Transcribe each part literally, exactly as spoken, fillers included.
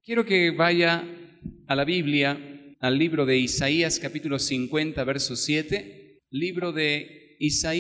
Quiero que vaya a la Biblia, al libro de Isaías, capítulo cincuenta, verso siete. Libro de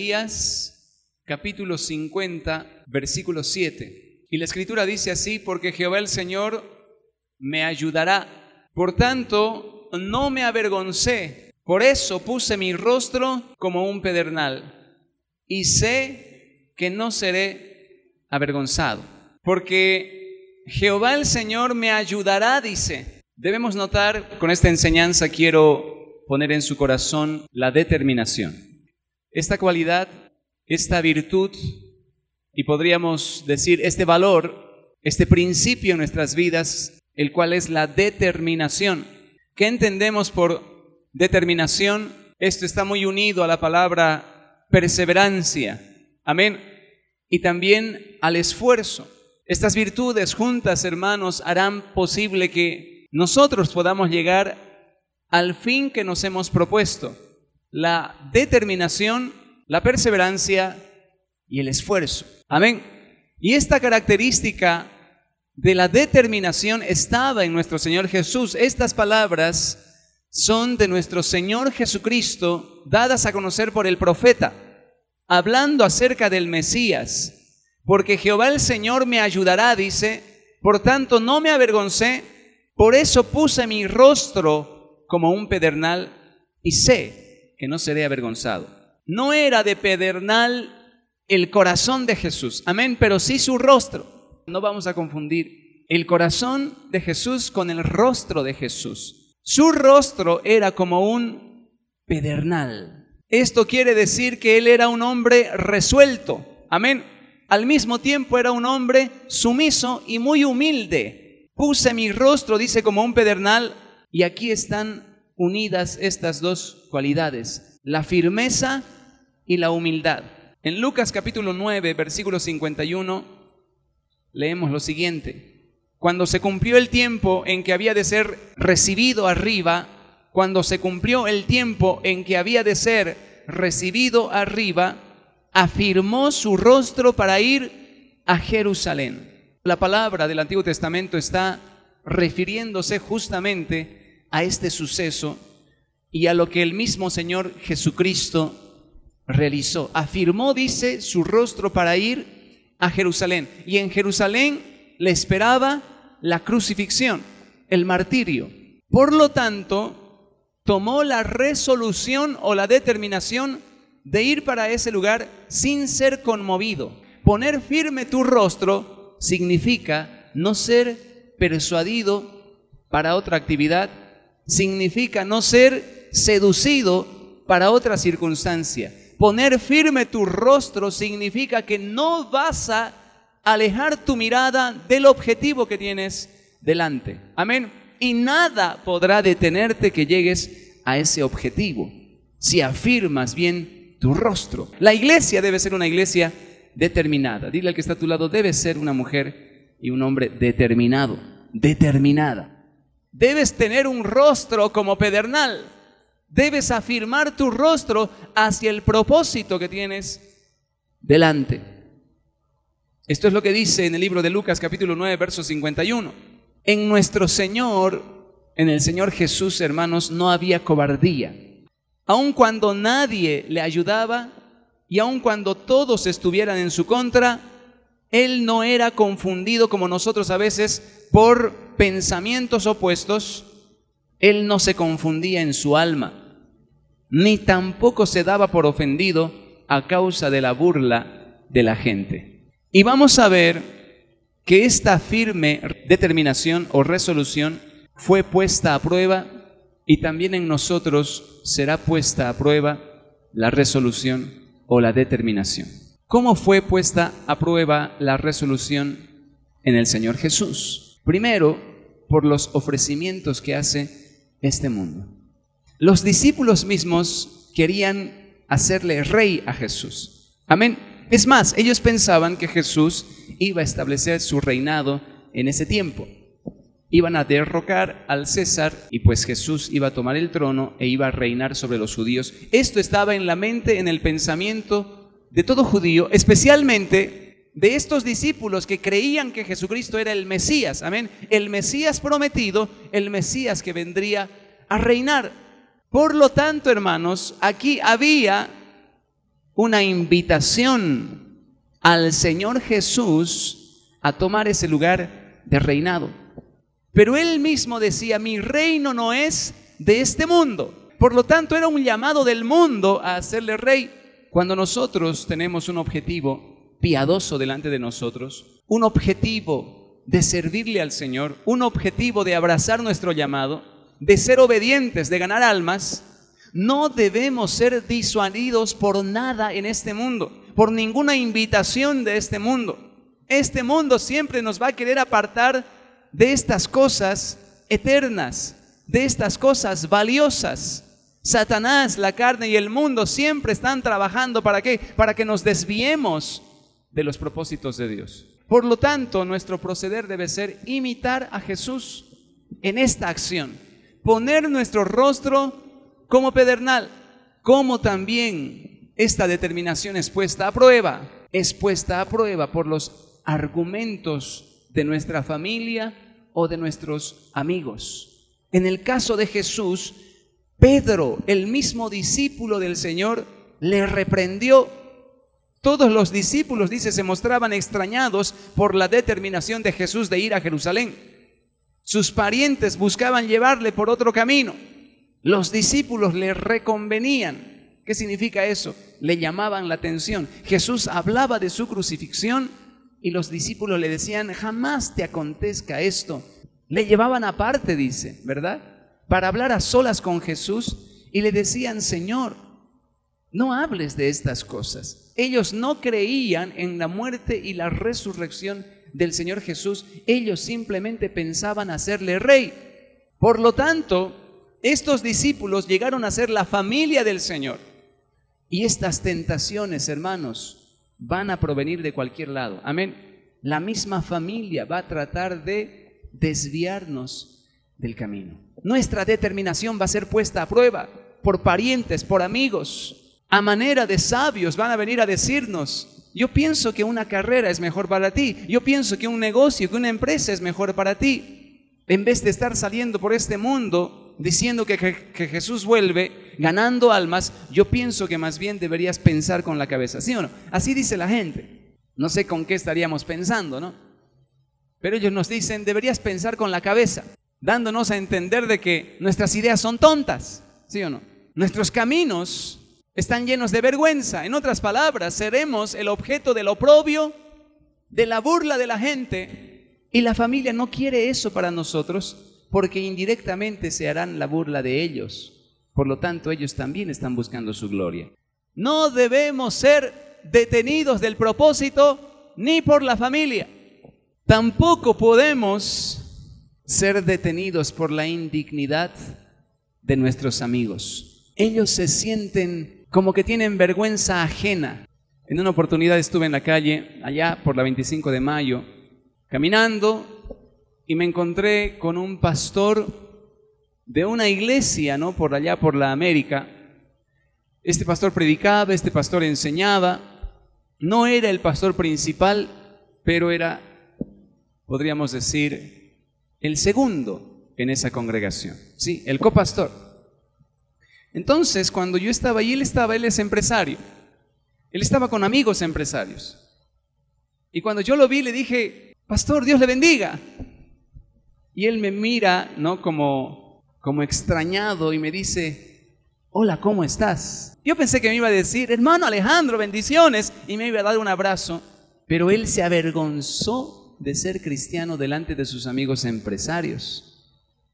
Isaías, capítulo cincuenta, versículo siete. Y la Escritura dice así: porque Jehová el Señor me ayudará. Por tanto, no me avergoncé. Por eso puse mi rostro como un pedernal. Y sé que no seré avergonzado. Porque Jehová el Señor me ayudará, dice. Debemos notar, con esta enseñanza quiero poner en su corazón la determinación. Esta cualidad, esta virtud, y podríamos decir este valor, este principio en nuestras vidas, el cual es la determinación. ¿Qué entendemos por determinación? Esto está muy unido a la palabra perseverancia. Amén. Y también al esfuerzo. Estas virtudes juntas, hermanos, harán posible que nosotros podamos llegar al fin que nos hemos propuesto: la determinación, la perseverancia y el esfuerzo. Amén. Y esta característica de la determinación estaba en nuestro Señor Jesús. Estas palabras son de nuestro Señor Jesucristo, dadas a conocer por el profeta, hablando acerca del Mesías. Porque Jehová el Señor me ayudará, dice, por tanto no me avergoncé, por eso puse mi rostro como un pedernal y sé que no seré avergonzado. No era de pedernal el corazón de Jesús, amén, pero sí su rostro. No vamos a confundir el corazón de Jesús con el rostro de Jesús. Su rostro era como un pedernal. Esto quiere decir que él era un hombre resuelto, amén. Al mismo tiempo era un hombre sumiso y muy humilde. Puse mi rostro, dice, como un pedernal, y aquí están unidas estas dos cualidades, la firmeza y la humildad. En Lucas capítulo nueve, versículo cincuenta y uno, leemos lo siguiente: cuando se cumplió el tiempo en que había de ser recibido arriba, cuando se cumplió el tiempo en que había de ser recibido arriba, afirmó su rostro para ir a Jerusalén. La palabra del Antiguo Testamento está refiriéndose justamente a este suceso y a lo que el mismo Señor Jesucristo realizó. Afirmó, dice, su rostro para ir a Jerusalén. Y en Jerusalén le esperaba la crucifixión, el martirio. Por lo tanto, tomó la resolución o la determinación de ir para ese lugar sin ser conmovido. Poner firme tu rostro significa no ser persuadido para otra actividad, significa no ser seducido para otra circunstancia. Poner firme tu rostro significa que no vas a alejar tu mirada del objetivo que tienes delante. Amén. Y nada podrá detenerte que llegues a ese objetivo si afirmas bien tu rostro. La iglesia debe ser una iglesia determinada. Dile al que está a tu lado: debe ser una mujer y un hombre determinado, determinada. Debes tener un rostro como pedernal. Debes afirmar tu rostro hacia el propósito que tienes delante. Esto es lo que dice en el libro de Lucas capítulo nueve, verso cincuenta y uno. En nuestro Señor, en el Señor Jesús, hermanos, no había cobardía. Aun cuando nadie le ayudaba y aun cuando todos estuvieran en su contra, él no era confundido como nosotros a veces por pensamientos opuestos. Él no se confundía en su alma, ni tampoco se daba por ofendido a causa de la burla de la gente. Y vamos a ver que esta firme determinación o resolución fue puesta a prueba. Y también en nosotros será puesta a prueba la resolución o la determinación. ¿Cómo fue puesta a prueba la resolución en el Señor Jesús? Primero, por los ofrecimientos que hace este mundo. Los discípulos mismos querían hacerle rey a Jesús. Amén. Es más, ellos pensaban que Jesús iba a establecer su reinado en ese tiempo. Iban a derrocar al César y pues Jesús iba a tomar el trono e iba a reinar sobre los judíos. Esto estaba en la mente, en el pensamiento de todo judío, especialmente de estos discípulos que creían que Jesucristo era el Mesías, amén, el Mesías prometido, el Mesías que vendría a reinar. Por lo tanto, hermanos, aquí había una invitación al Señor Jesús a tomar ese lugar de reinado. Pero Él mismo decía, mi reino no es de este mundo. Por lo tanto, era un llamado del mundo a hacerle rey. Cuando nosotros tenemos un objetivo piadoso delante de nosotros, un objetivo de servirle al Señor, un objetivo de abrazar nuestro llamado, de ser obedientes, de ganar almas, no debemos ser disuadidos por nada en este mundo, por ninguna invitación de este mundo. Este mundo siempre nos va a querer apartar de estas cosas eternas, de estas cosas valiosas. Satanás, la carne y el mundo siempre están trabajando ¿para qué? Para que nos desviemos de los propósitos de Dios. Por lo tanto, nuestro proceder debe ser imitar a Jesús en esta acción, poner nuestro rostro como pedernal, como también esta determinación es puesta a prueba, es puesta a prueba por los argumentos de nuestra familia o de nuestros amigos. En el caso de Jesús, Pedro, el mismo discípulo del Señor, le reprendió. Todos los discípulos, dice, se mostraban extrañados por la determinación de Jesús de ir a Jerusalén. Sus parientes buscaban llevarle por otro camino. Los discípulos le reconvenían. ¿Qué significa eso? Le llamaban la atención. Jesús hablaba de su crucifixión y los discípulos le decían, jamás te acontezca esto. Le llevaban aparte, dice, ¿verdad?, para hablar a solas con Jesús y le decían, Señor, no hables de estas cosas. Ellos no creían en la muerte y la resurrección del Señor Jesús. Ellos simplemente pensaban hacerle rey. Por lo tanto, estos discípulos llegaron a ser la familia del Señor. Y estas tentaciones, hermanos, van a provenir de cualquier lado. Amén. La misma familia va a tratar de desviarnos del camino. Nuestra determinación va a ser puesta a prueba por parientes, por amigos. A manera de sabios van a venir a decirnos, yo pienso que una carrera es mejor para ti, yo pienso que un negocio, que una empresa es mejor para ti. En vez de estar saliendo por este mundo diciendo que, que, que Jesús vuelve, ganando almas, yo pienso que más bien deberías pensar con la cabeza, ¿sí o no? Así dice la gente. No sé con qué estaríamos pensando, ¿no? Pero ellos nos dicen, deberías pensar con la cabeza, dándonos a entender de que nuestras ideas son tontas, ¿sí o no? Nuestros caminos están llenos de vergüenza. En otras palabras, seremos el objeto del oprobio, de la burla de la gente, y la familia no quiere eso para nosotros, porque indirectamente se harán la burla de ellos. Por lo tanto, ellos también están buscando su gloria. No debemos ser detenidos del propósito ni por la familia. Tampoco podemos ser detenidos por la indignidad de nuestros amigos. Ellos se sienten como que tienen vergüenza ajena. En una oportunidad estuve en la calle, allá por la veinticinco de mayo, caminando, y me encontré con un pastor de una iglesia, ¿no?, por allá por la América. Este pastor predicaba, este pastor enseñaba. No era el pastor principal, pero era, podríamos decir, el segundo en esa congregación, sí, el copastor. Entonces, cuando yo estaba allí, él estaba, él es empresario, él estaba con amigos empresarios. Y cuando yo lo vi, le dije, pastor, Dios le bendiga. Y él me mira, ¿no?, como, como extrañado, y me dice, hola, ¿cómo estás? Yo pensé que me iba a decir, hermano Alejandro, bendiciones, y me iba a dar un abrazo, pero él se avergonzó de ser cristiano delante de sus amigos empresarios.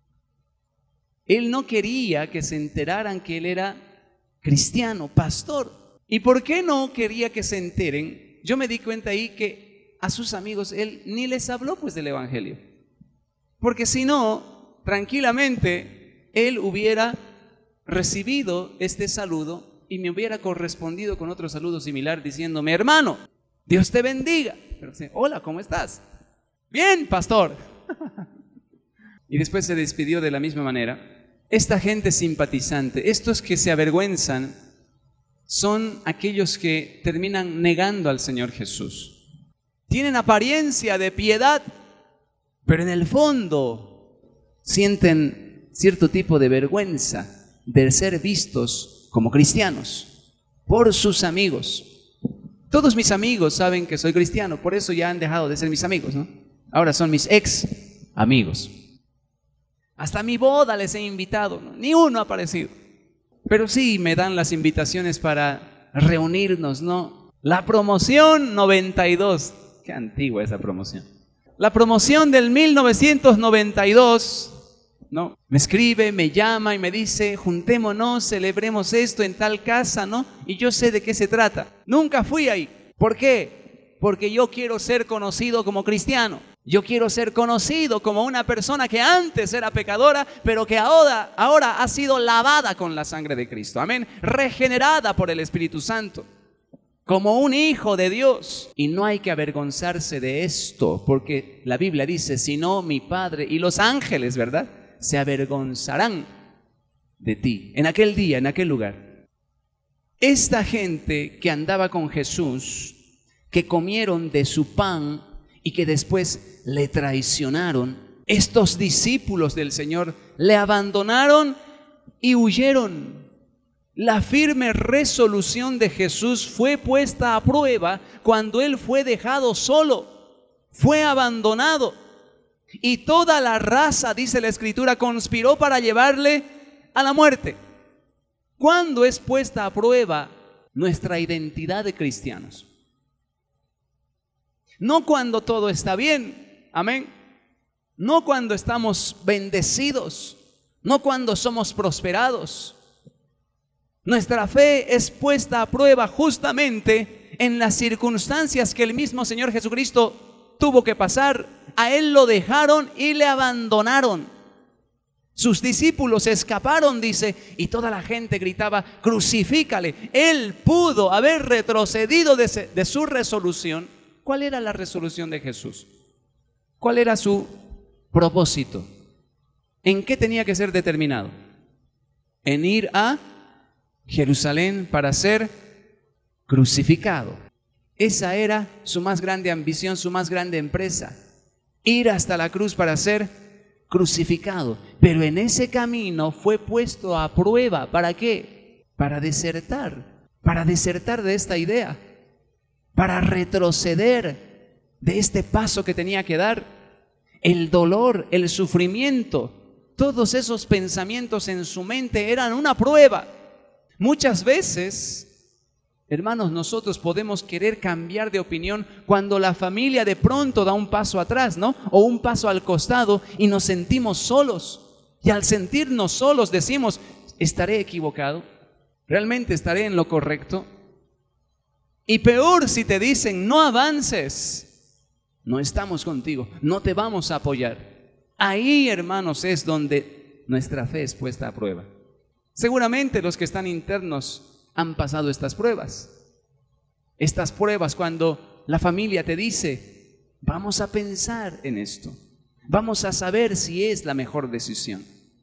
Él no quería que se enteraran que él era cristiano, pastor. ¿Y por qué no quería que se enteren? Yo me di cuenta ahí que a sus amigos él ni les habló pues del evangelio. Porque si no, tranquilamente él hubiera recibido este saludo y me hubiera correspondido con otro saludo similar diciéndome, hermano, Dios te bendiga. Pero dice, hola, ¿cómo estás? Bien, pastor. Y después se despidió de la misma manera. Esta gente simpatizante, estos que se avergüenzan, son aquellos que terminan negando al Señor Jesús. tienen apariencia de piedad, pero en el fondo sienten cierto tipo de vergüenza de ser vistos como cristianos por sus amigos. Todos mis amigos saben que soy cristiano, por eso ya han dejado de ser mis amigos, ¿no? Ahora son mis ex amigos. Hasta mi boda les he invitado, ¿no? Ni uno ha aparecido. Pero sí me dan las invitaciones para reunirnos, ¿no? La promoción noventa y dos. Qué antigua esa promoción. La promoción del mil novecientos noventa y dos, ¿no? Me escribe, me llama y me dice, juntémonos, celebremos esto en tal casa, ¿no? Y yo sé de qué se trata. Nunca fui ahí. ¿Por qué? Porque yo quiero ser conocido como cristiano. Yo quiero ser conocido como una persona que antes era pecadora, pero que ahora, ahora ha sido lavada con la sangre de Cristo. Amén. Regenerada por el Espíritu Santo. Como un hijo de Dios. Y no hay que avergonzarse de esto, porque la Biblia dice, si no, mi Padre y los ángeles, ¿verdad?, se avergonzarán de ti. En aquel día, en aquel lugar. Esta gente que andaba con Jesús, que comieron de su pan y que después le traicionaron, estos discípulos del Señor le abandonaron y huyeron. La firme resolución de Jesús fue puesta a prueba cuando Él fue dejado solo, fue abandonado. Y toda la raza, dice la Escritura, conspiró para llevarle a la muerte. ¿Cuándo es puesta a prueba nuestra identidad de cristianos? No cuando todo está bien, amén. No cuando estamos bendecidos, no cuando somos prosperados. Nuestra fe es puesta a prueba justamente en las circunstancias que el mismo Señor Jesucristo tuvo que pasar. A Él lo dejaron y le abandonaron. Sus discípulos escaparon, dice, y toda la gente gritaba, crucifícale. Él pudo haber retrocedido de, se, de su resolución. ¿Cuál era la resolución de Jesús? ¿Cuál era su propósito? ¿En qué tenía que ser determinado? En ir a Jerusalén para ser crucificado. Esa era su más grande ambición, su más grande empresa. Ir hasta la cruz para ser crucificado. Pero en ese camino fue puesto a prueba. ¿Para qué? Para desertar. Para desertar de esta idea. Para retroceder de este paso que tenía que dar. El dolor, el sufrimiento, todos esos pensamientos en su mente eran una prueba. Muchas veces, hermanos, nosotros podemos querer cambiar de opinión cuando la familia de pronto da un paso atrás, ¿no? O un paso al costado y nos sentimos solos. Y al sentirnos solos decimos, ¿estaré equivocado? ¿Realmente estaré en lo correcto? Y peor si te dicen, no avances, no estamos contigo, no te vamos a apoyar. Ahí, hermanos, es donde nuestra fe es puesta a prueba. Seguramente los que están internos han pasado estas pruebas. Estas pruebas cuando la familia te dice, vamos a pensar en esto. Vamos a saber si es la mejor decisión.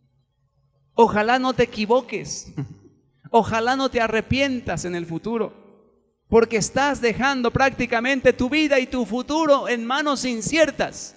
Ojalá no te equivoques. Ojalá no te arrepientas en el futuro. Porque estás dejando prácticamente tu vida y tu futuro en manos inciertas.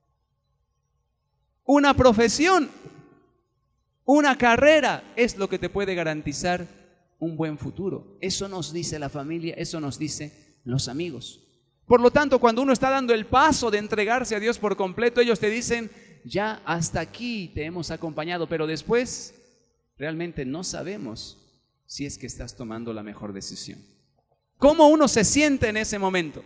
Una profesión, una carrera es lo que te puede garantizar un buen futuro. Eso nos dice la familia, eso nos dice los amigos. Por lo tanto, cuando uno está dando el paso de entregarse a Dios por completo, ellos te dicen, ya hasta aquí te hemos acompañado, pero después realmente no sabemos si es que estás tomando la mejor decisión. ¿Cómo uno se siente en ese momento?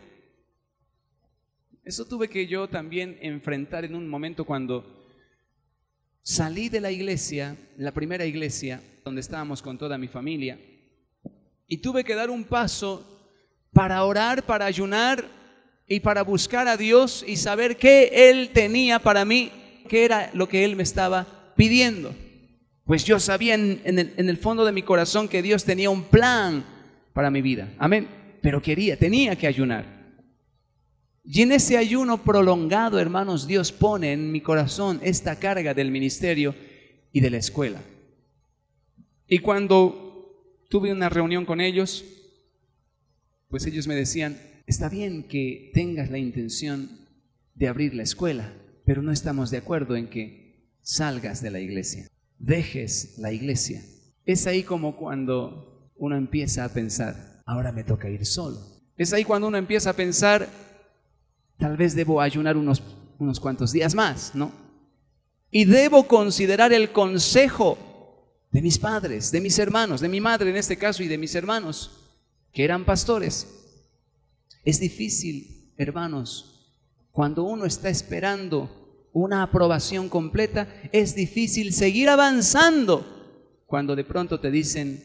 Eso tuve que yo también enfrentar en un momento cuando salí de la iglesia, la primera iglesia, donde estábamos con toda mi familia, y tuve que dar un paso para orar, para ayunar y para buscar a Dios y saber qué Él tenía para mí, qué era lo que Él me estaba pidiendo. Pues yo sabía en, en, el, en el fondo de mi corazón que Dios tenía un plan para mi vida, amén, pero quería, tenía que ayunar. Y en ese ayuno prolongado, hermanos, Dios pone en mi corazón esta carga del ministerio y de la escuela. Y cuando tuve una reunión con ellos, pues ellos me decían, Está bien que tengas la intención de abrir la escuela, pero no estamos de acuerdo en que salgas de la iglesia, dejes la iglesia. Es ahí como cuando uno empieza a pensar, ahora me toca ir solo. Es ahí cuando uno empieza a pensar, tal vez debo ayunar unos, unos cuantos días más, ¿no? Y debo considerar el consejo de mis padres, de mis hermanos, de mi madre en este caso y de mis hermanos, que eran pastores. Es difícil, hermanos, cuando uno está esperando una aprobación completa, es difícil seguir avanzando cuando de pronto te dicen,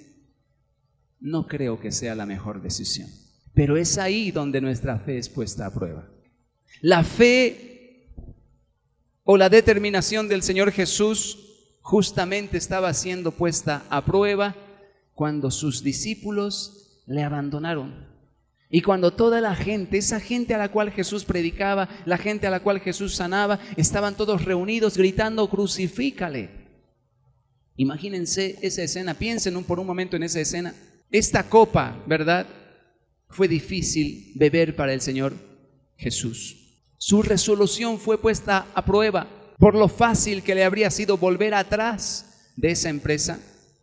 no creo que sea la mejor decisión. Pero es ahí donde nuestra fe es puesta a prueba. La fe o la determinación del Señor Jesús justamente estaba siendo puesta a prueba cuando sus discípulos le abandonaron. Y cuando toda la gente, esa gente a la cual Jesús predicaba, la gente a la cual Jesús sanaba, estaban todos reunidos gritando, crucifícale. Imagínense esa escena, piensen por un momento en esa escena. Esta copa, ¿verdad? Fue difícil beber para el Señor Jesús. Su resolución fue puesta a prueba por lo fácil que le habría sido volver atrás de esa empresa.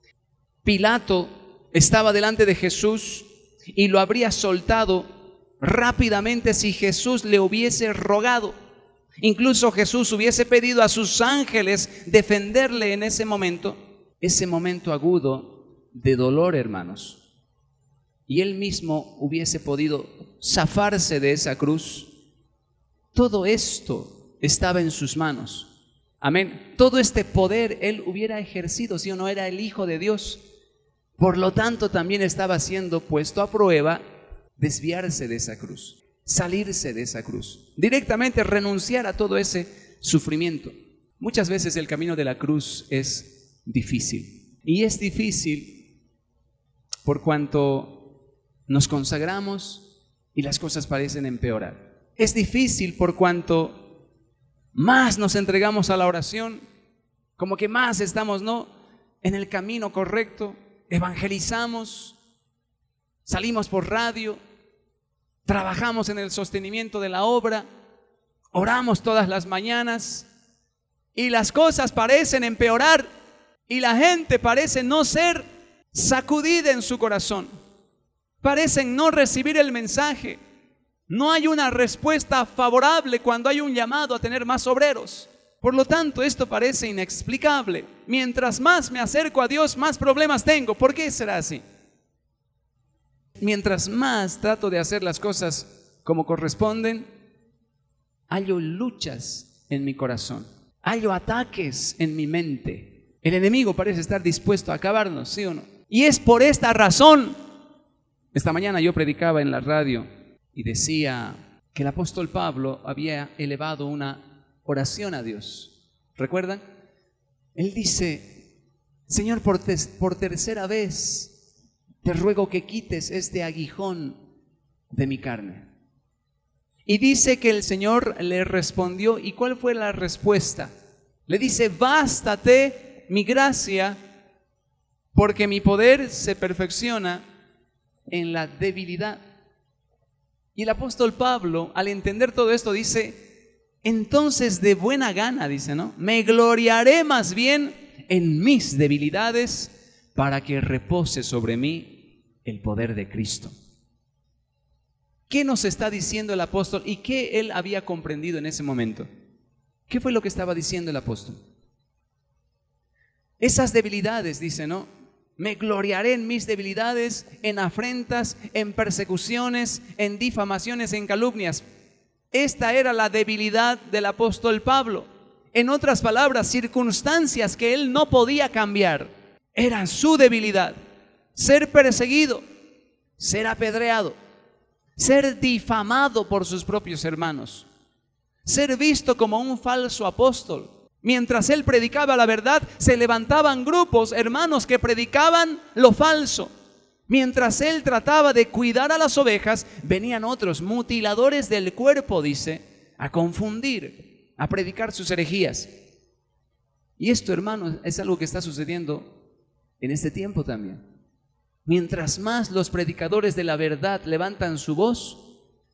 Pilato estaba delante de Jesús y lo habría soltado rápidamente si Jesús le hubiese rogado. Incluso Jesús hubiese pedido a sus ángeles defenderle en ese momento, ese momento agudo de dolor, hermanos. Y él mismo hubiese podido zafarse de esa cruz. Todo esto estaba en sus manos. Amén. Todo este poder él hubiera ejercido, si o no, era el Hijo de Dios. Por lo tanto, también estaba siendo puesto a prueba desviarse de esa cruz, salirse de esa cruz, directamente renunciar a todo ese sufrimiento. Muchas veces el camino de la cruz es difícil. Y es difícil por cuanto nos consagramos y las cosas parecen empeorar. Es difícil por cuanto más nos entregamos a la oración, como que más estamos, ¿no?, en el camino correcto. Evangelizamos, salimos por radio, trabajamos en el sostenimiento de la obra, oramos todas las mañanas y las cosas parecen empeorar y la gente parece no ser sacudida en su corazón, parecen no recibir el mensaje. No hay una respuesta favorable cuando hay un llamado a tener más obreros. Por lo tanto, esto parece inexplicable. Mientras más me acerco a Dios, más problemas tengo. ¿Por qué será así? Mientras más trato de hacer las cosas como corresponden, hallo luchas en mi corazón, hallo ataques en mi mente. El enemigo parece estar dispuesto a acabarnos, ¿sí o no? Y es por esta razón. Esta mañana yo predicaba en la radio y decía que el apóstol Pablo había elevado una oración a Dios. ¿Recuerdan? Él dice, Señor, por, te por tercera vez te ruego que quites este aguijón de mi carne. Y dice que el Señor le respondió. ¿Y cuál fue la respuesta? Le dice, bástate mi gracia, porque mi poder se perfecciona en la debilidad. Y el apóstol Pablo, al entender todo esto, dice, entonces de buena gana, dice, ¿no?, me gloriaré más bien en mis debilidades para que repose sobre mí el poder de Cristo. ¿Qué nos está diciendo el apóstol y qué él había comprendido en ese momento? ¿Qué fue lo que estaba diciendo el apóstol? Esas debilidades, dice, ¿no? Me gloriaré en mis debilidades, en afrentas, en persecuciones, en difamaciones, en calumnias. Esta era la debilidad del apóstol Pablo. En otras palabras, circunstancias que él no podía cambiar. Era su debilidad. Ser perseguido, ser apedreado, ser difamado por sus propios hermanos, ser visto como un falso apóstol. Mientras él predicaba la verdad, se levantaban grupos, hermanos, que predicaban lo falso. Mientras él trataba de cuidar a las ovejas, venían otros mutiladores del cuerpo, dice, a confundir, a predicar sus herejías. Y esto, hermanos, es algo que está sucediendo en este tiempo también. Mientras más los predicadores de la verdad levantan su voz,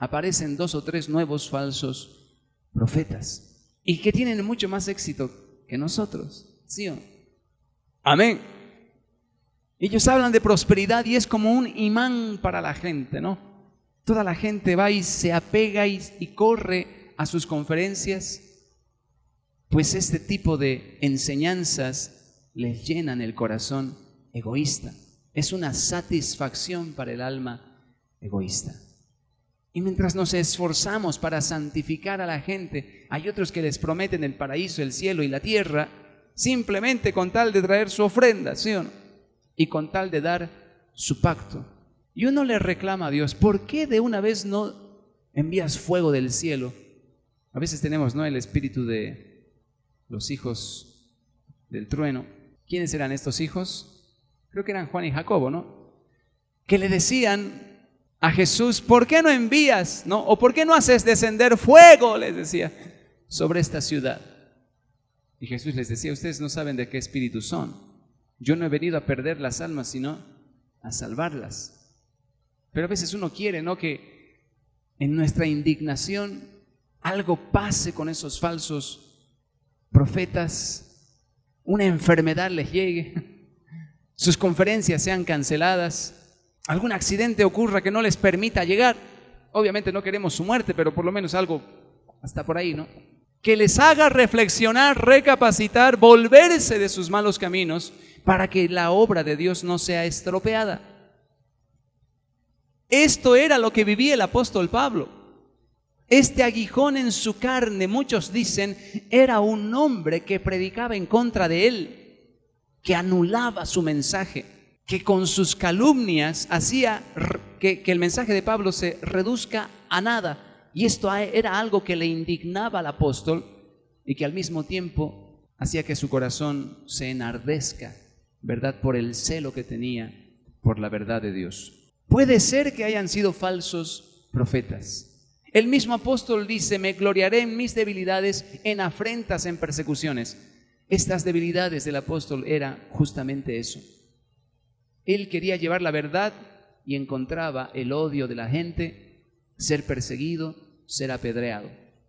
aparecen dos o tres nuevos falsos profetas y que tienen mucho más éxito que nosotros, ¿sí o no? Amén. Ellos hablan de prosperidad y es como un imán para la gente, ¿no? Toda la gente va y se apega y, y corre a sus conferencias, pues este tipo de enseñanzas les llenan el corazón egoísta. Es una satisfacción para el alma egoísta. Y mientras nos esforzamos para santificar a la gente, hay otros que les prometen el paraíso, el cielo y la tierra, simplemente con tal de traer su ofrenda, ¿sí o no? Y con tal de dar su pacto. Y uno le reclama a Dios, ¿por qué de una vez no envías fuego del cielo? A veces tenemos, ¿no?, el espíritu de los hijos del trueno. ¿Quiénes eran estos hijos? Creo que eran Juan y Jacobo, ¿no? Que le decían a Jesús, ¿por qué no envías, no? O ¿por qué no haces descender fuego?, les decía, sobre esta ciudad. Y Jesús les decía, ustedes no saben de qué espíritu son. Yo no he venido a perder las almas, sino a salvarlas. Pero a veces uno quiere, ¿no?, que en nuestra indignación algo pase con esos falsos profetas, una enfermedad les llegue, sus conferencias sean canceladas, algún accidente ocurra que no les permita llegar. Obviamente no queremos su muerte, pero por lo menos algo hasta por ahí, ¿no? Que les haga reflexionar, recapacitar, volverse de sus malos caminos para que la obra de Dios no sea estropeada. Esto era lo que vivía el apóstol Pablo. Este aguijón en su carne, muchos dicen, era un hombre que predicaba en contra de él, que anulaba su mensaje, que con sus calumnias hacía que, que el mensaje de Pablo se reduzca a nada. Y esto era algo que le indignaba al apóstol y que al mismo tiempo hacía que su corazón se enardezca, ¿verdad?, por el celo que tenía por la verdad de Dios. Puede ser que hayan sido falsos profetas. El mismo apóstol dice, me gloriaré en mis debilidades, en afrentas, en persecuciones. Estas debilidades del apóstol era justamente eso. Él quería llevar la verdad y encontraba el odio de la gente, ser perseguido, ser apedreado.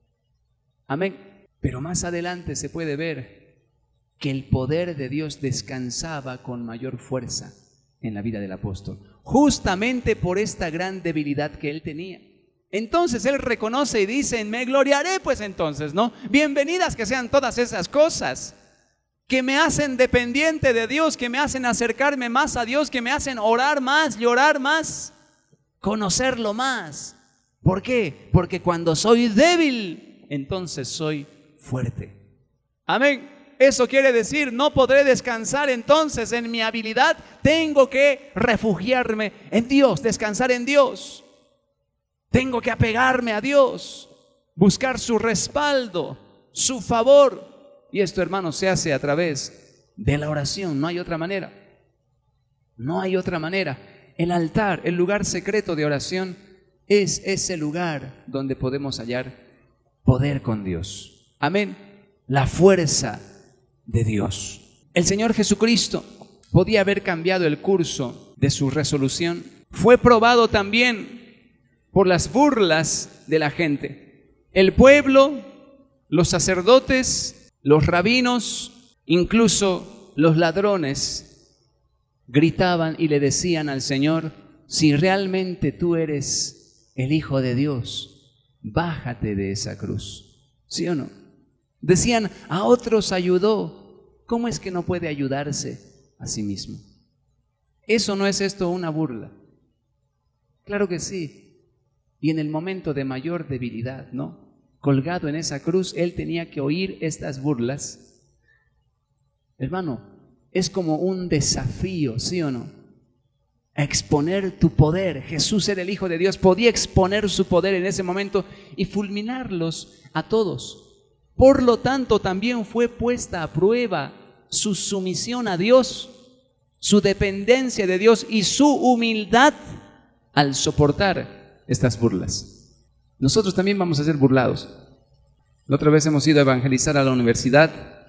Amén. Pero más adelante se puede ver que el poder de Dios descansaba con mayor fuerza en la vida del apóstol, justamente por esta gran debilidad que él tenía. Entonces él reconoce y dice, me gloriaré pues entonces, ¿no? Bienvenidas que sean todas esas cosas que me hacen dependiente de Dios, que me hacen acercarme más a Dios, que me hacen orar más, llorar más, conocerlo más. ¿Por qué? Porque cuando soy débil, entonces soy fuerte. Amén. Eso quiere decir, no podré descansar entonces en mi habilidad, tengo que refugiarme en Dios, descansar en Dios. Tengo que apegarme a Dios, buscar su respaldo, su favor. Y esto, hermanos, se hace a través de la oración, no hay otra manera. No hay otra manera. El altar, el lugar secreto de oración, es ese lugar donde podemos hallar poder con Dios. Amén. La fuerza de Dios. El Señor Jesucristo podía haber cambiado el curso de su resolución. Fue probado también por las burlas de la gente. El pueblo, los sacerdotes, los rabinos, incluso los ladrones, gritaban y le decían al Señor, si realmente tú eres el Hijo de Dios, bájate de esa cruz. ¿Sí o no? Decían, a otros ayudó, ¿cómo es que no puede ayudarse a sí mismo? ¿Eso no es esto una burla? Claro que sí. Y en el momento de mayor debilidad, ¿no?, colgado en esa cruz, él tenía que oír estas burlas. Hermano, es como un desafío, ¿sí o no?, a exponer tu poder. Jesús era el Hijo de Dios, podía exponer su poder en ese momento y fulminarlos a todos. Por lo tanto, también fue puesta a prueba su sumisión a Dios, su dependencia de Dios y su humildad al soportar estas burlas. Nosotros también vamos a ser burlados. La otra vez hemos ido a evangelizar a la universidad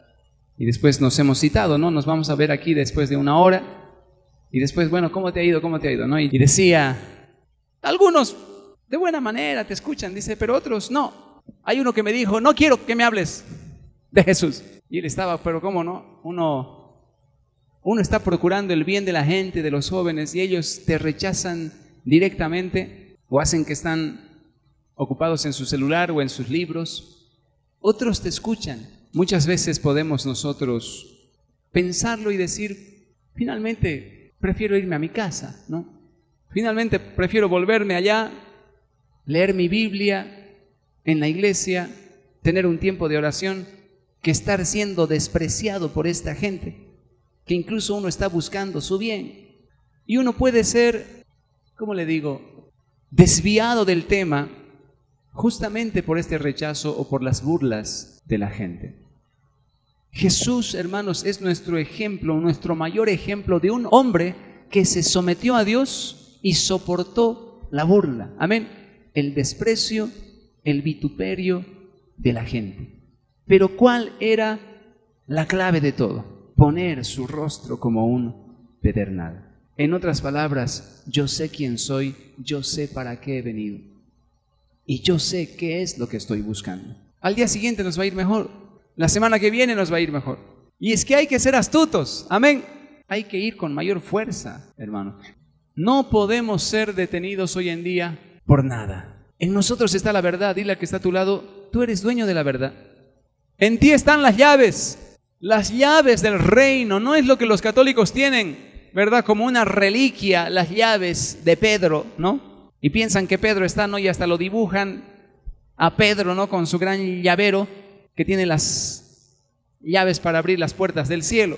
y después nos hemos citado, ¿no? Nos vamos a ver aquí después de una hora y después, bueno, ¿cómo te ha ido? ¿Cómo te ha ido? ¿No? Y decía, algunos De buena manera te escuchan, dice, pero otros no. Hay uno que me dijo, no quiero que me hables de Jesús. Y él estaba, pero ¿cómo no? Uno, uno está procurando el bien de la gente, de los jóvenes, y ellos te rechazan directamente o hacen que están ocupados en su celular o en sus libros. Otros te escuchan. Muchas veces podemos nosotros pensarlo y decir, finalmente prefiero irme a mi casa, ¿no? Finalmente prefiero volverme allá, leer mi Biblia en la iglesia, tener un tiempo de oración, que estar siendo despreciado por esta gente, que incluso uno está buscando su bien. Y uno puede ser, ¿cómo le digo?, desviado del tema justamente por este rechazo o por las burlas de la gente. Jesús, hermanos, es nuestro ejemplo, nuestro mayor ejemplo de un hombre que se sometió a Dios y soportó la burla. Amén. El desprecio, el vituperio de la gente. Pero ¿cuál era la clave de todo? Poner su rostro como un pedernal. En otras palabras, yo sé quién soy, yo sé para qué he venido. Y yo sé qué es lo que estoy buscando. Al día siguiente nos va a ir mejor. La semana que viene nos va a ir mejor. Y es que hay que ser astutos. Amén. Hay que ir con mayor fuerza, hermano. No podemos ser detenidos hoy en día por nada. En nosotros está la verdad. Dile al que está a tu lado, tú eres dueño de la verdad. En ti están las llaves. Las llaves del reino. No es lo que los católicos tienen, ¿verdad? Como una reliquia, las llaves de Pedro, ¿no? Y piensan que Pedro está, ¿no? Y hasta lo dibujan a Pedro, ¿no? Con su gran llavero que tiene las llaves para abrir las puertas del cielo.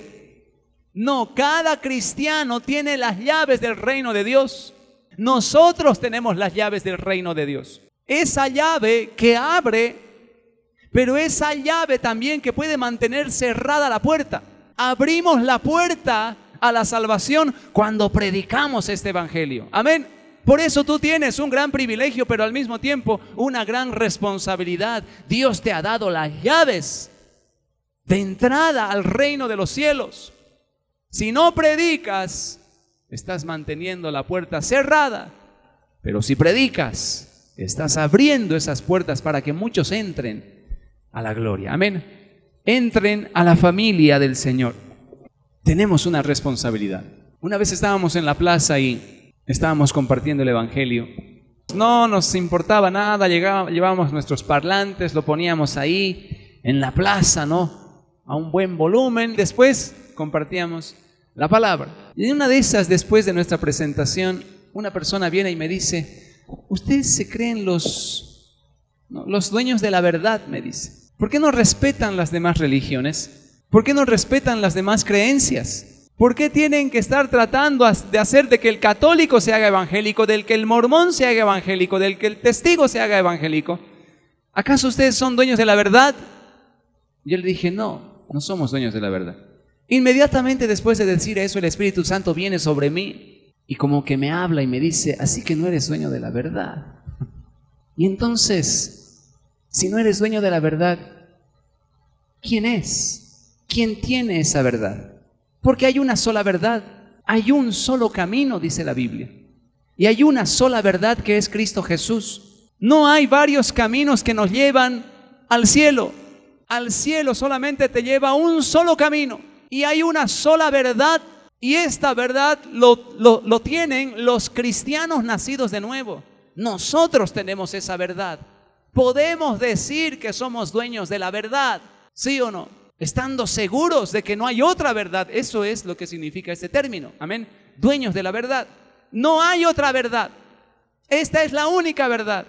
No, cada cristiano tiene las llaves del reino de Dios. Nosotros tenemos las llaves del reino de Dios. Esa llave que abre, pero esa llave también que puede mantener cerrada la puerta. Abrimos la puerta a la salvación cuando predicamos este evangelio. Amén. Por eso tú tienes un gran privilegio, pero al mismo tiempo una gran responsabilidad. Dios te ha dado las llaves de entrada al reino de los cielos. Si no predicas, estás manteniendo la puerta cerrada. Pero si predicas, estás abriendo esas puertas para que muchos entren a la gloria. Amén. Entren a la familia del Señor. Tenemos una responsabilidad. Una vez estábamos en la plaza y estábamos compartiendo el evangelio. No nos importaba nada, llegábamos, llevábamos nuestros parlantes, lo poníamos ahí en la plaza, ¿no? A un buen volumen. Después compartíamos la palabra. Y en una de esas, después de nuestra presentación, una persona viene y me dice, ¿ustedes se creen los, no, los dueños de la verdad? Me dice. ¿Por qué no respetan las demás religiones? ¿Por qué no respetan las demás creencias? ¿Por qué tienen que estar tratando de hacer de que el católico se haga evangélico, del que el mormón se haga evangélico, del que el testigo se haga evangélico? ¿Acaso ustedes son dueños de la verdad? Yo le dije, no, no somos dueños de la verdad. Inmediatamente después de decir eso, el Espíritu Santo viene sobre mí y como que me habla y me dice, así que no eres dueño de la verdad. Y entonces, si no eres dueño de la verdad, ¿quién es? ¿Quién tiene esa verdad? Porque hay una sola verdad, hay un solo camino, dice la Biblia. Y hay una sola verdad que es Cristo Jesús. No hay varios caminos que nos llevan al cielo. Al cielo solamente te lleva un solo camino. Y hay una sola verdad. Y esta verdad lo, lo, lo tienen los cristianos nacidos de nuevo. Nosotros tenemos esa verdad. Podemos decir que somos dueños de la verdad, ¿sí o no? Estando seguros de que no hay otra verdad. Eso es lo que significa este término. Amén. Dueños de la verdad. No hay otra verdad. Esta es la única verdad.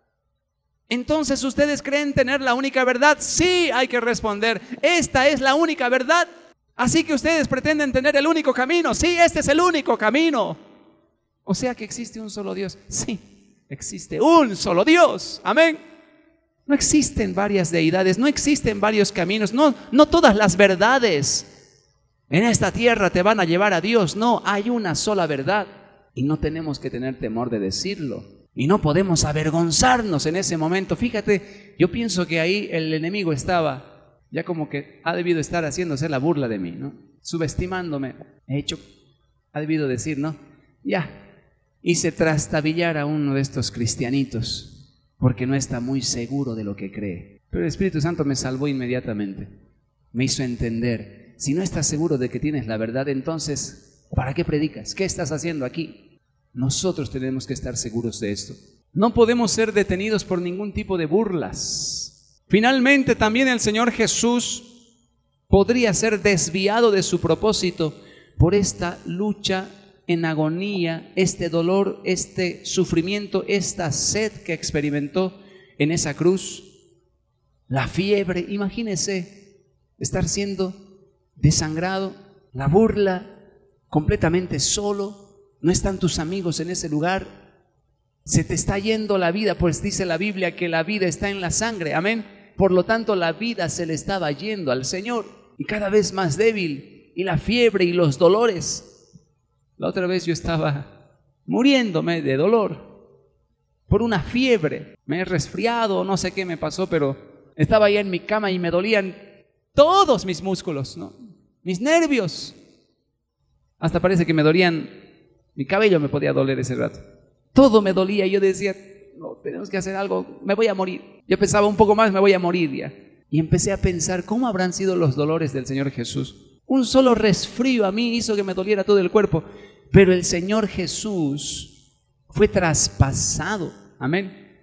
Entonces, ¿ustedes creen tener la única verdad? Sí, hay que responder. Esta es la única verdad. Así que ustedes pretenden tener el único camino. Sí, este es el único camino. O sea que existe un solo Dios. Sí, existe un solo Dios. Amén. No existen varias deidades, no existen varios caminos, no, no todas las verdades en esta tierra te van a llevar a Dios. No, hay una sola verdad y no tenemos que tener temor de decirlo. Y no podemos avergonzarnos en ese momento. Fíjate, yo pienso que ahí el enemigo estaba, ya como que ha debido estar haciéndose la burla de mí, ¿no? Subestimándome. He hecho, ha debido decir, ¿no? Ya, y se trastabillara uno de estos cristianitos porque no está muy seguro de lo que cree. Pero el Espíritu Santo me salvó inmediatamente. Me hizo entender, si no estás seguro de que tienes la verdad, entonces, ¿para qué predicas? ¿Qué estás haciendo aquí? Nosotros tenemos que estar seguros de esto. No podemos ser detenidos por ningún tipo de burlas. Finalmente, también el Señor Jesús podría ser desviado de su propósito por esta lucha en agonía, este dolor, este sufrimiento, esta sed que experimentó en esa cruz, la fiebre. Imagínese estar siendo desangrado, la burla, completamente solo, no están tus amigos en ese lugar, se te está yendo la vida, pues dice la Biblia que la vida está en la sangre, amén. Por lo tanto, la vida se le estaba yendo al Señor y cada vez más débil, y la fiebre y los dolores. La otra vez yo estaba muriéndome de dolor por una fiebre. Me he resfriado, no sé qué me pasó, pero estaba ahí en mi cama y me dolían todos mis músculos, ¿no? Mis nervios. Hasta parece que me dolían, mi cabello me podía doler ese rato. Todo me dolía y yo decía, no, tenemos que hacer algo, me voy a morir. Yo pensaba un poco más, me voy a morir ya. Y empecé a pensar, ¿cómo habrán sido los dolores del Señor Jesús? Un solo resfrío a mí hizo que me doliera todo el cuerpo. Pero el Señor Jesús fue traspasado, amén.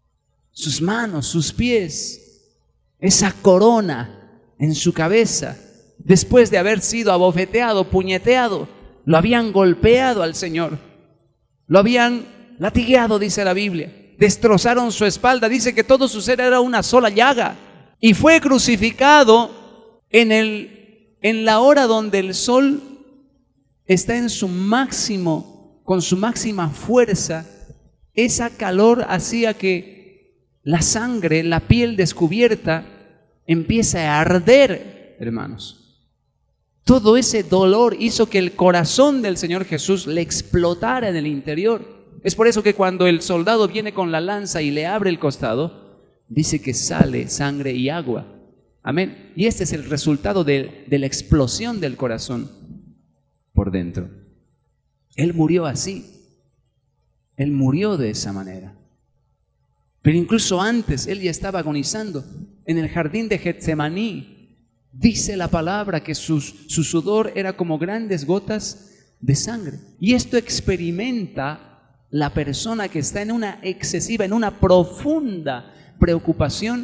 Sus manos, sus pies, esa corona en su cabeza, después de haber sido abofeteado, puñeteado, lo habían golpeado al Señor, lo habían latigueado, dice la Biblia, destrozaron su espalda, dice que todo su ser era una sola llaga, y fue crucificado en el, en la hora donde el sol está en su máximo, con su máxima fuerza. Esa calor hacía que la sangre, la piel descubierta, empiece a arder, hermanos. Todo ese dolor hizo que el corazón del Señor Jesús le explotara en el interior. Es por eso que cuando el soldado viene con la lanza y le abre el costado, dice que sale sangre y agua. Amén. Y este es el resultado de, de la explosión del corazón por dentro. Él murió así. Él murió de esa manera. Pero incluso antes, Él ya estaba agonizando. En el jardín de Getsemaní, dice la palabra que su, su sudor era como grandes gotas de sangre. Y esto experimenta la persona que está en una excesiva, en una profunda preocupación,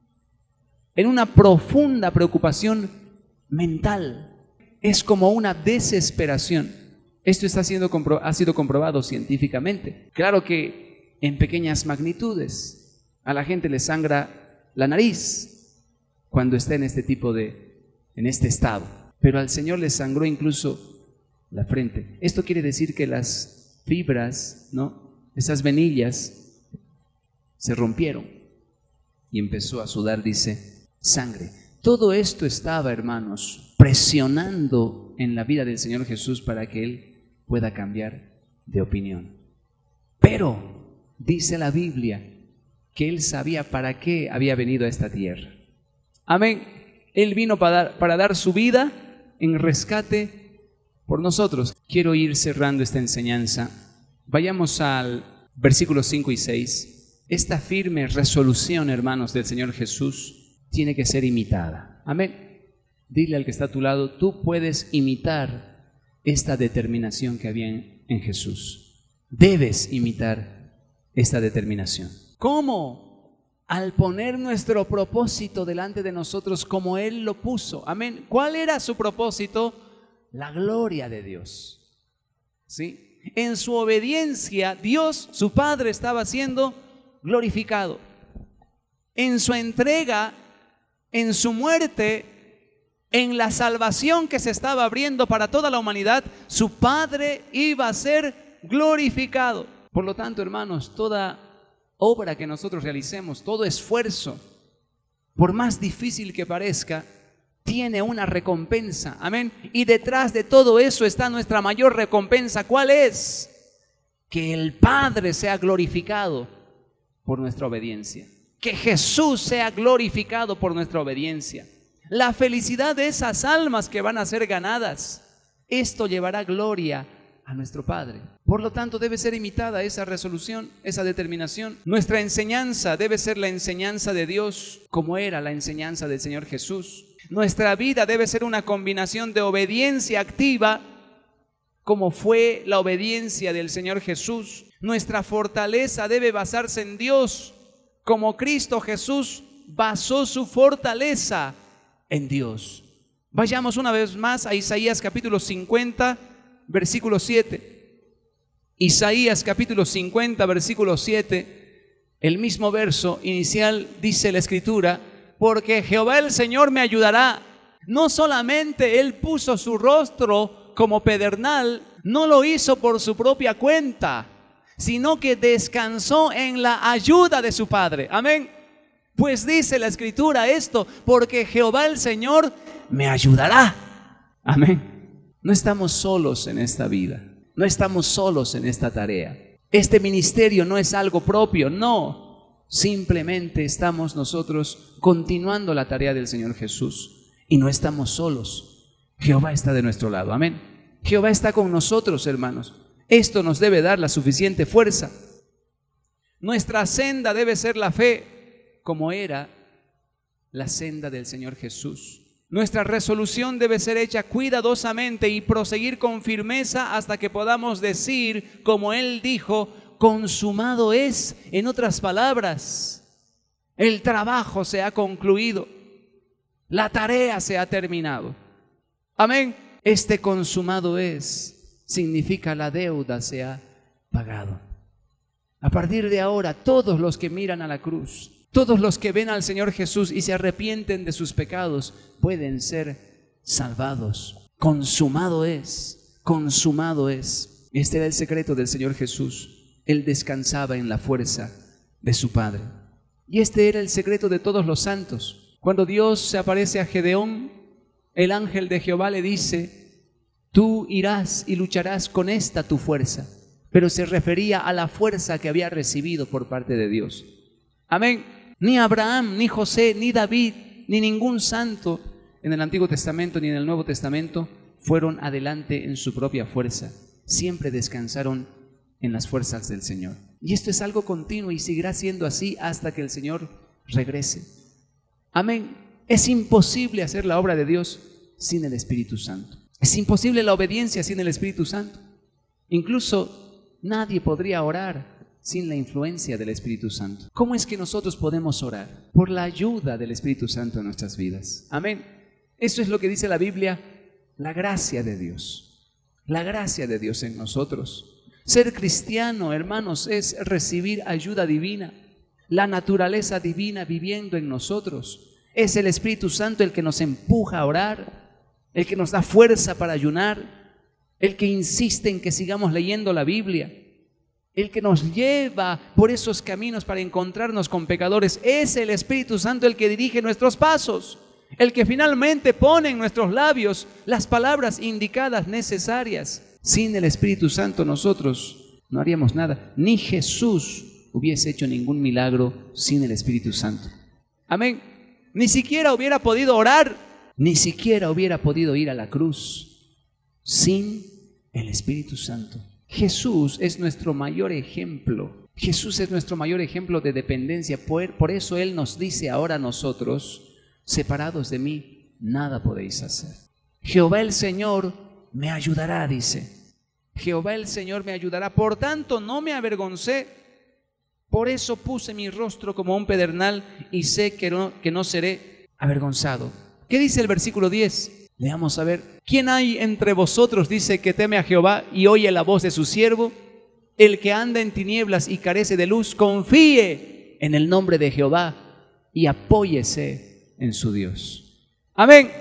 en una profunda preocupación mental. Es como una desesperación. Esto está siendo compro- ha sido comprobado científicamente. Claro que en pequeñas magnitudes a la gente le sangra la nariz cuando está en este tipo de, en este estado. Pero al Señor le sangró incluso la frente. Esto quiere decir que las fibras, ¿no?, esas venillas se rompieron y empezó a sudar, dice, sangre. Todo esto estaba, hermanos, presionando en la vida del Señor Jesús para que Él pueda cambiar de opinión. Pero dice la Biblia que Él sabía para qué había venido a esta tierra. Amén. Él vino para dar, para dar su vida en rescate por nosotros. Quiero ir cerrando esta enseñanza. Vayamos al versículos cinco y seis. Esta firme resolución, hermanos, del Señor Jesús tiene que ser imitada. Amén. Dile al que está a tu lado, tú puedes imitar esta determinación que había en, en Jesús. Debes imitar esta determinación. ¿Cómo? Al poner nuestro propósito delante de nosotros como Él lo puso. Amén. ¿Cuál era su propósito? La gloria de Dios. ¿Sí? En su obediencia, Dios, su Padre, estaba siendo glorificado. En su entrega, en su muerte, en la salvación que se estaba abriendo para toda la humanidad, su Padre iba a ser glorificado. Por lo tanto, hermanos, toda obra que nosotros realicemos, todo esfuerzo, por más difícil que parezca, tiene una recompensa. Amén. Y detrás de todo eso está nuestra mayor recompensa. ¿Cuál es? Que el Padre sea glorificado por nuestra obediencia. Que Jesús sea glorificado por nuestra obediencia. La felicidad de esas almas que van a ser ganadas, esto llevará gloria a nuestro Padre. Por lo tanto, debe ser imitada esa resolución, esa determinación. Nuestra enseñanza debe ser la enseñanza de Dios, como era la enseñanza del Señor Jesús. Nuestra vida debe ser una combinación de obediencia activa, como fue la obediencia del Señor Jesús. Nuestra fortaleza debe basarse en Dios, como Cristo Jesús basó su fortaleza en Dios. Vayamos una vez más a Isaías capítulo cincuenta, versículo siete. Isaías capítulo cincuenta, versículo siete, el mismo verso inicial dice la Escritura: porque Jehová el Señor me ayudará. No solamente Él puso su rostro como pedernal, no lo hizo por su propia cuenta, sino que descansó en la ayuda de su Padre. Amén. Pues dice la Escritura esto: porque Jehová el Señor me ayudará. Amén. No estamos solos en esta vida. No estamos solos en esta tarea. Este ministerio no es algo propio, no. Simplemente estamos nosotros continuando la tarea del Señor Jesús. Y no estamos solos. Jehová está de nuestro lado. Amén. Jehová está con nosotros, hermanos. Esto nos debe dar la suficiente fuerza. Nuestra senda debe ser la fe, como era la senda del Señor Jesús. Nuestra resolución debe ser hecha cuidadosamente y proseguir con firmeza hasta que podamos decir, como Él dijo, consumado es. En otras palabras, el trabajo se ha concluido, la tarea se ha terminado. Amén. Este consumado es significa la deuda se ha pagado. A partir de ahora, todos los que miran a la cruz, todos los que ven al Señor Jesús y se arrepienten de sus pecados, pueden ser salvados. Consumado es, consumado es. Este era el secreto del Señor Jesús. Él descansaba en la fuerza de su Padre. Y este era el secreto de todos los santos. Cuando Dios se aparece a Gedeón, el ángel de Jehová le dice: tú irás y lucharás con esta tu fuerza. Pero se refería a la fuerza que había recibido por parte de Dios. Amén. Ni Abraham, ni José, ni David, ni ningún santo en el Antiguo Testamento ni en el Nuevo Testamento fueron adelante en su propia fuerza. Siempre descansaron en las fuerzas del Señor. Y esto es algo continuo y seguirá siendo así hasta que el Señor regrese. Amén. Es imposible hacer la obra de Dios sin el Espíritu Santo. Es imposible la obediencia sin el Espíritu Santo. Incluso nadie podría orar sin la influencia del Espíritu Santo. ¿Cómo es que nosotros podemos orar? Por la ayuda del Espíritu Santo en nuestras vidas. Amén. Eso es lo que dice la Biblia, la gracia de Dios. La gracia de Dios en nosotros. Ser cristiano, hermanos, es recibir ayuda divina. La naturaleza divina viviendo en nosotros. Es el Espíritu Santo el que nos empuja a orar, el que nos da fuerza para ayunar, el que insiste en que sigamos leyendo la Biblia, el que nos lleva por esos caminos para encontrarnos con pecadores. Es el Espíritu Santo el que dirige nuestros pasos, el que finalmente pone en nuestros labios las palabras indicadas necesarias. Sin el Espíritu Santo nosotros no haríamos nada. Ni Jesús hubiese hecho ningún milagro sin el Espíritu Santo. Amén. Ni siquiera hubiera podido orar, ni siquiera hubiera podido ir a la cruz sin el Espíritu Santo. Jesús es nuestro mayor ejemplo. Jesús es nuestro mayor ejemplo de dependencia. Por, por eso Él nos dice ahora a nosotros: separados de mí, nada podéis hacer. Jehová el Señor me ayudará, dice. Jehová el Señor me ayudará. Por tanto, no me avergoncé. Por eso puse mi rostro como un pedernal y sé que no, que no seré avergonzado. ¿Qué dice el versículo diez? Leamos a ver. ¿Quién hay entre vosotros, dice, que teme a Jehová y oye la voz de su siervo? El que anda en tinieblas y carece de luz, confíe en el nombre de Jehová y apóyese en su Dios. Amén.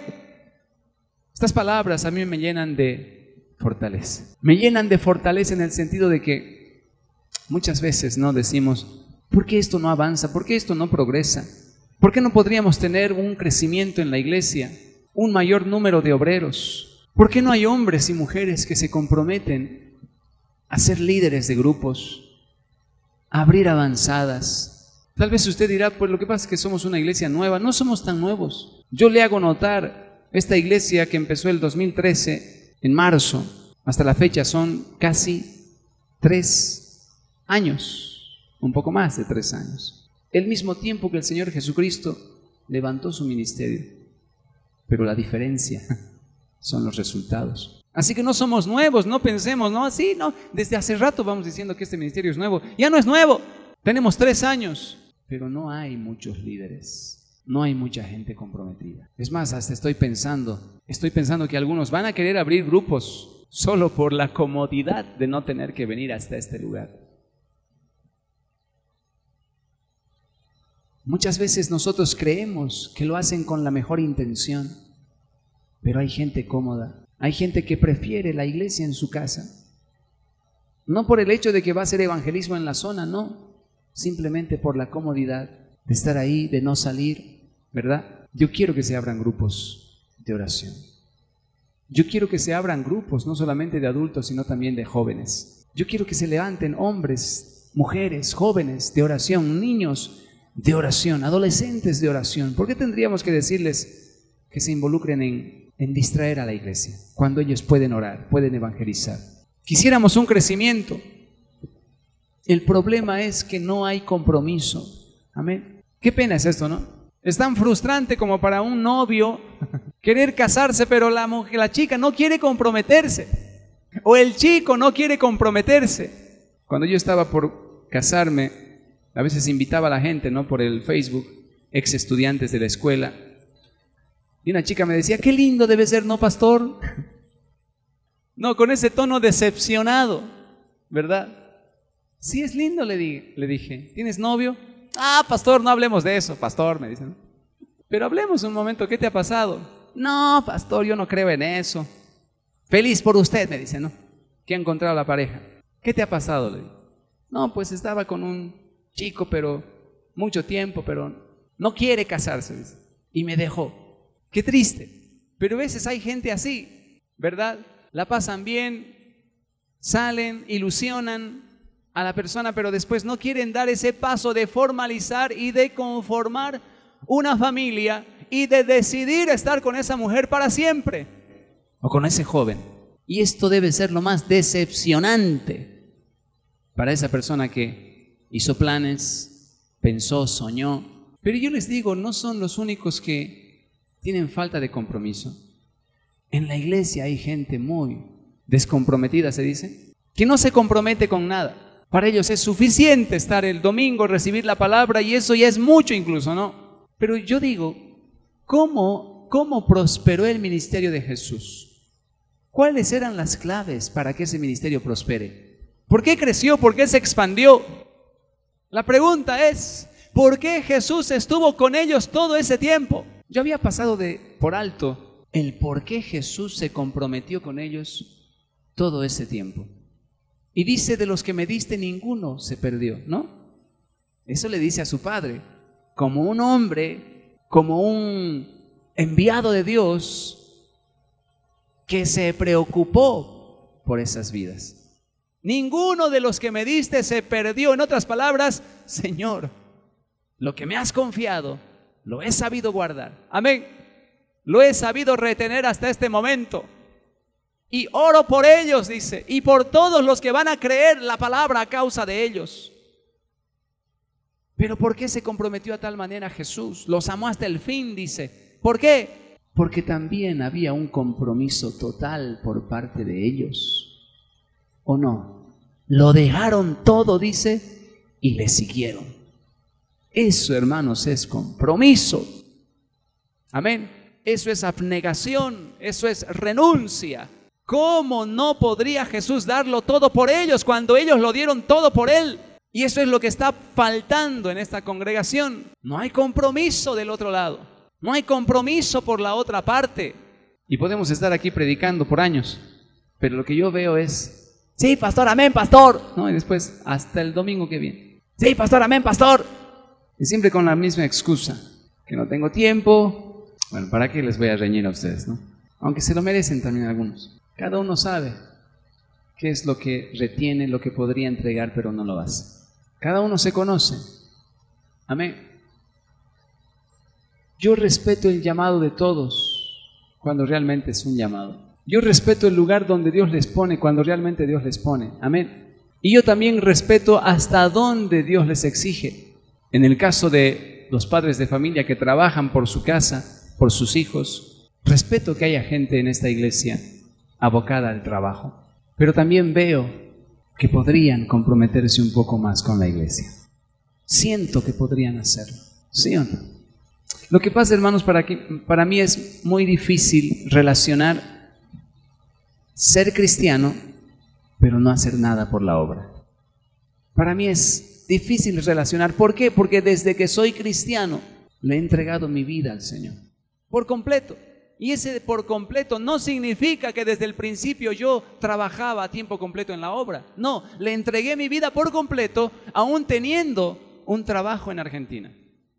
Estas palabras a mí me llenan de fortaleza. Me llenan de fortaleza en el sentido de que muchas veces no decimos: ¿por qué esto no avanza? ¿Por qué esto no progresa? ¿Por qué no podríamos tener un crecimiento en la iglesia? Un mayor número de obreros. ¿Por qué no hay hombres y mujeres que se comprometen a ser líderes de grupos, a abrir avanzadas? Tal vez usted dirá: pues lo que pasa es que somos una iglesia nueva. No somos tan nuevos. Yo le hago notar, esta iglesia que empezó el dos mil trece, en marzo, hasta la fecha son casi tres años, un poco más de tres años. El mismo tiempo que el Señor Jesucristo levantó su ministerio. Pero la diferencia son los resultados. Así que no somos nuevos, no pensemos, no, así, no. Desde hace rato vamos diciendo que este ministerio es nuevo. Ya no es nuevo. Tenemos tres años. Pero no hay muchos líderes. No hay mucha gente comprometida. Es más, hasta estoy pensando, estoy pensando que algunos van a querer abrir grupos solo por la comodidad de no tener que venir hasta este lugar. Muchas veces nosotros creemos que lo hacen con la mejor intención, pero hay gente cómoda, hay gente que prefiere la iglesia en su casa, no por el hecho de que va a hacer evangelismo en la zona, no, simplemente por la comodidad de estar ahí, de no salir, ¿verdad? Yo quiero que se abran grupos de oración. Yo quiero que se abran grupos, no solamente de adultos, sino también de jóvenes. Yo quiero que se levanten hombres, mujeres, jóvenes de oración, niños de oración, adolescentes de oración. ¿Por qué tendríamos que decirles que se involucren en, en distraer a la iglesia cuando ellos pueden orar, pueden evangelizar? Quisiéramos un crecimiento. El problema es que no hay compromiso. Amén. Qué pena es esto, ¿no? Es tan frustrante como para un novio querer casarse, pero la mujer, la chica no quiere comprometerse. O el chico no quiere comprometerse. Cuando yo estaba por casarme, a veces invitaba a la gente, ¿no? Por el Facebook, ex estudiantes de la escuela. Y una chica me decía, qué lindo debe ser, ¿no, pastor? No, con ese tono decepcionado, ¿verdad? Sí, es lindo, le dije. Le dije, ¿tienes novio? Ah, pastor, no hablemos de eso, pastor, me dicen. Pero hablemos un momento, ¿qué te ha pasado? No, pastor, yo no creo en eso. Feliz por usted, me dice, ¿no? Que ha encontrado la pareja. ¿Qué te ha pasado? Le dije. No, pues estaba con un chico, pero mucho tiempo, pero no quiere casarse, dice, y me dejó. Qué triste. Pero a veces hay gente así, ¿verdad? La pasan bien, salen, ilusionan a la persona, pero después no quieren dar ese paso de formalizar y de conformar una familia y de decidir estar con esa mujer para siempre o con ese joven. Y esto debe ser lo más decepcionante para esa persona que hizo planes, pensó, soñó. Pero yo les digo, no son los únicos que tienen falta de compromiso. En la iglesia hay gente muy descomprometida, se dice, que no se compromete con nada. Para ellos es suficiente estar el domingo, recibir la palabra, y eso ya es mucho incluso, ¿no? Pero yo digo, ¿cómo, cómo prosperó el ministerio de Jesús? ¿Cuáles eran las claves para que ese ministerio prospere? ¿Por qué creció? ¿Por qué se expandió? La pregunta es, ¿por qué Jesús estuvo con ellos todo ese tiempo? Yo había pasado de por alto el por qué Jesús se comprometió con ellos todo ese tiempo. Y dice, de los que me diste ninguno se perdió, ¿no? Eso le dice a su padre, como un hombre, como un enviado de Dios que se preocupó por esas vidas. Ninguno de los que me diste se perdió. En otras palabras, Señor, lo que me has confiado, lo he sabido guardar. Amén. Lo he sabido retener hasta este momento. Y oro por ellos, dice, y por todos los que van a creer la palabra a causa de ellos. Pero ¿por qué se comprometió a tal manera Jesús? Los amó hasta el fin, dice. ¿Por qué? Porque también había un compromiso total por parte de ellos. ¿O no? Lo dejaron todo, dice, y le siguieron. Eso, hermanos, es compromiso. Amén. Eso es abnegación, eso es renuncia. ¿Cómo no podría Jesús darlo todo por ellos cuando ellos lo dieron todo por Él? Y eso es lo que está faltando en esta congregación. No hay compromiso del otro lado. No hay compromiso por la otra parte. Y podemos estar aquí predicando por años, pero lo que yo veo es, sí, pastor, amén, pastor. No, y después, hasta el domingo que viene. Sí, pastor, amén, pastor. Y siempre con la misma excusa, que no tengo tiempo. Bueno, ¿para qué les voy a reñir a ustedes, no? Aunque se lo merecen también algunos. Cada uno sabe qué es lo que retiene, lo que podría entregar, pero no lo hace. Cada uno se conoce. Amén. Yo respeto el llamado de todos cuando realmente es un llamado. Yo respeto el lugar donde Dios les pone cuando realmente Dios les pone. Amén. Y yo también respeto hasta dónde Dios les exige. En el caso de los padres de familia que trabajan por su casa, por sus hijos, respeto que haya gente en esta iglesia abocada al trabajo. Pero también veo que podrían comprometerse un poco más con la iglesia. Siento que podrían hacerlo, ¿sí o no? Lo que pasa, hermanos, para, que, para mí es muy difícil relacionar ser cristiano, pero no hacer nada por la obra. Para mí es difícil relacionar. ¿Por qué? Porque desde que soy cristiano le he entregado mi vida al Señor, por completo. Y ese por completo no significa que desde el principio yo trabajaba a tiempo completo en la obra. No, le entregué mi vida por completo, aún teniendo un trabajo en Argentina.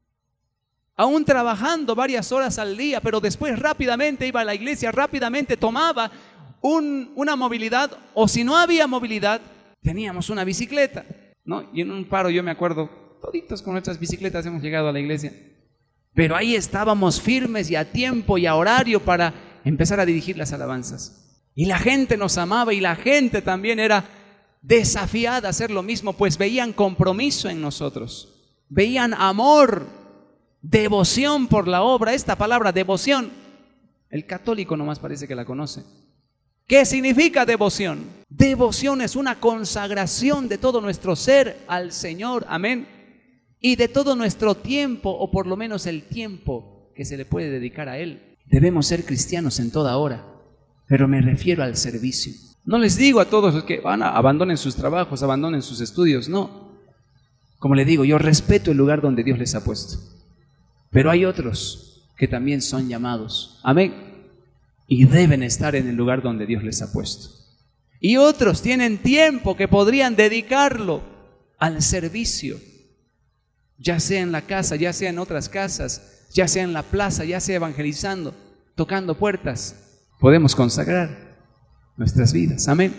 Aún trabajando varias horas al día, pero después rápidamente iba a la iglesia, rápidamente tomaba un, una movilidad, o si no había movilidad, teníamos una bicicleta, ¿no? Y en un paro yo me acuerdo, toditos con nuestras bicicletas hemos llegado a la iglesia. Pero ahí estábamos firmes y a tiempo y a horario para empezar a dirigir las alabanzas. Y la gente nos amaba y la gente también era desafiada a hacer lo mismo, pues veían compromiso en nosotros, veían amor, devoción por la obra. Esta palabra devoción, el católico nomás parece que la conoce. ¿Qué significa devoción? Devoción es una consagración de todo nuestro ser al Señor, amén. Y de todo nuestro tiempo, o por lo menos el tiempo que se le puede dedicar a Él. Debemos ser cristianos en toda hora, pero me refiero al servicio. No les digo a todos los que van a abandonen sus trabajos, abandonen sus estudios, no. Como les digo, yo respeto el lugar donde Dios les ha puesto. Pero hay otros que también son llamados, amén, y deben estar en el lugar donde Dios les ha puesto. Y otros tienen tiempo que podrían dedicarlo al servicio, ya sea en la casa, ya sea en otras casas, ya sea en la plaza, ya sea evangelizando, tocando puertas. Podemos consagrar nuestras vidas, amén,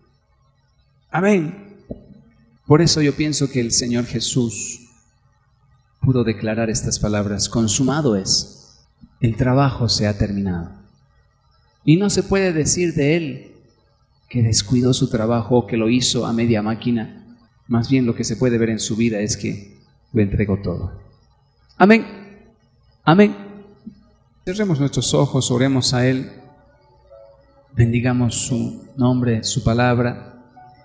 amén. Por eso yo pienso que el Señor Jesús pudo declarar estas palabras: consumado es, el trabajo se ha terminado. Y no se puede decir de Él que descuidó su trabajo o que lo hizo a media máquina. Más bien lo que se puede ver en su vida es que lo entregó todo. Amén, amén. Cerremos nuestros ojos, oremos a Él, bendigamos su nombre, su palabra,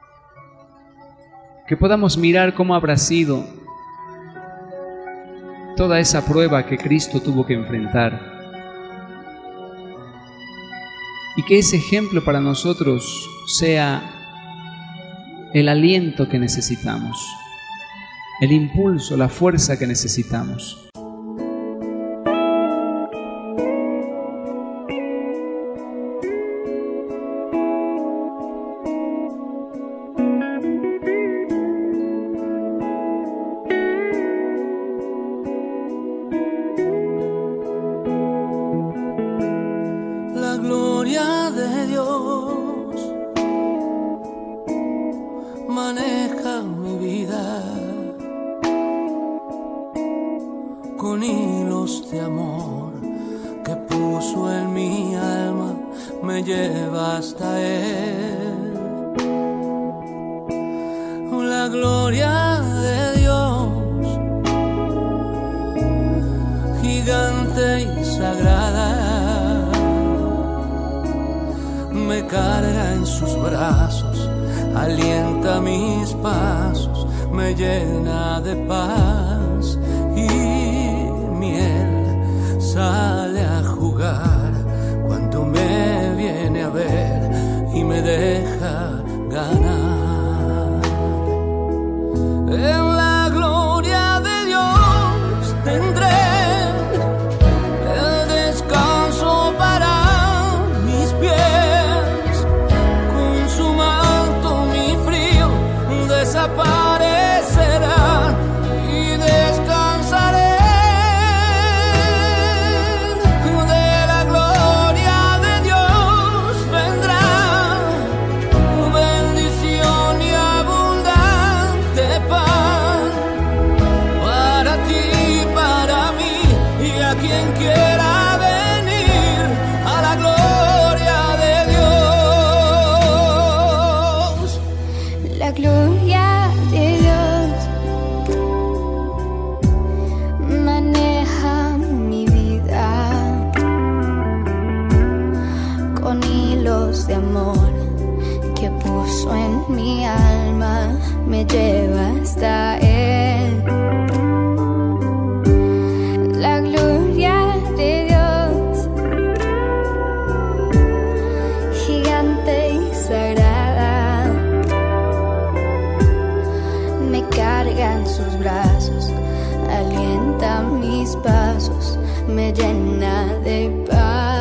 que podamos mirar cómo habrá sido toda esa prueba que Cristo tuvo que enfrentar, y que ese ejemplo para nosotros sea el aliento que necesitamos, el impulso, la fuerza que necesitamos. La gloria de Dios maneja mi vida con hilos de amor que puso en mi alma, me lleva hasta Él. La gloria de Dios, gigante y sagrada, me carga en sus brazos, alienta mis pasos, me llena de paz y miel sale a jugar cuando me viene a ver y me deja ganar. En la gloria de Dios tendré el descanso para mis pies, con su manto mi frío desaparecerá y descansaré de la gloria ciclos de amor que puso en mi alma me lleva hasta Él. La gloria de Dios, gigante y sagrada, me carga en sus brazos, alienta mis pasos, me llena de paz.